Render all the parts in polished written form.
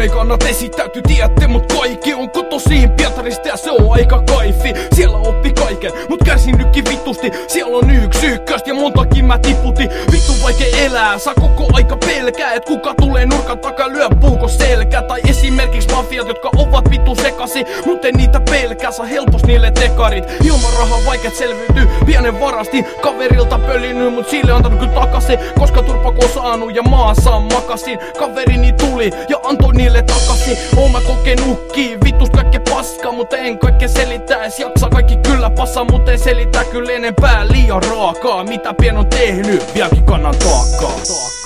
ei kannat esittäyty, tiedätte mut kaikki on kotoisin Pietarista ja se on aika kaifi. Siellä oppi kaiken, mut kärsin nytkin vitusti. Siellä on yksi ykköstä ja montakin mä tiputin. Vittu vaikea elää, saa koko aika pelkää, et kuka tulee nurkan takaa lyö puuko selkää. Tai esimerkiksi mafiat, jotka ovat vittu sekasi, mut en niitä pelkää, saa helposti niille tekarit. Ilman rahaa vaikeet selviytyy, pienen varastin. Kaverilta pölinyt, mut sille antanut kyllä takaisin, koska turpako saanut ja maassa makasin. Kaverini tuli ja antoi niille takaisin. Oon mä kokenutkin vittus kaikke paskaa, mutta en kaikke selittää edes jaksaa. Kaikki kyllä passa, mutta en selitä kyllä enempää. Liian raakaa, mitä pien on tehnyt, vieläkin kannan taakkaa.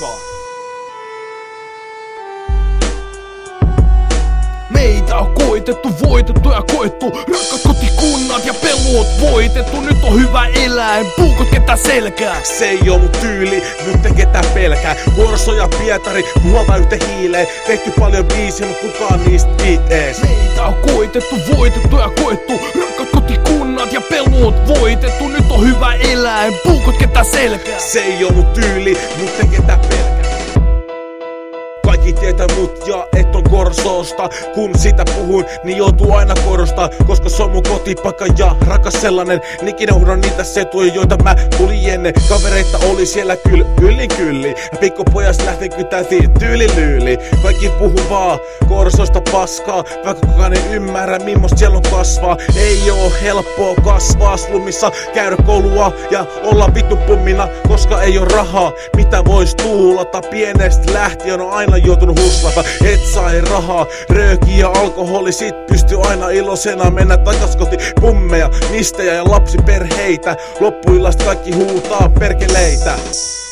Meitä on koitettu, voitettu ja koettu. Rakkaat kotikunnat ja pelot voitettu. Nyt on hyvä elää, en puukot ketään selkää. Se ei oo mun tyyli, mut te ketään pelkää. Korso ja Pietari puhaltaa yhteen hiileen. Tehty paljon biisiä, mut kukaan niistä kiitees. Meitä on koitettu, voitettu ja koettu. Rakkaat kotikunnat ja pelot voitettu. Nyt on hyvä elää, en puukot ketään selkää. Se ei oo mun tyyli, mut te ketään pelkää. Kaikki tietää mut ja et on Korsosta. Kun siitä puhun, niin joutuu aina korostaa, koska se on mun kotipaikka ja rakas sellainen. Ikinä unohda niitä setuja, joita mä tulin ennen. Kavereita oli siellä kyllin. Ja pikkupojasta lähti kytätiin tyylilyyli. Kaikki puhuu vaan Korsosta paskaa, vaikka kukaan ei ymmärrä millaista siellä on kasvaa. Ei oo helppoa kasvaa slumissa, käydä koulua ja olla vittu pummina, koska ei oo rahaa, mitä vois tuulata. Pienestä lähtien on aina joutunut huslata, et sai rahaa. Rööki ja alkoholi, sit pystyy aina iloisena mennä takas koti. Pummeja, mistejä ja lapsiperheitä, loppuillasta kaikki huutaa perkeleitä.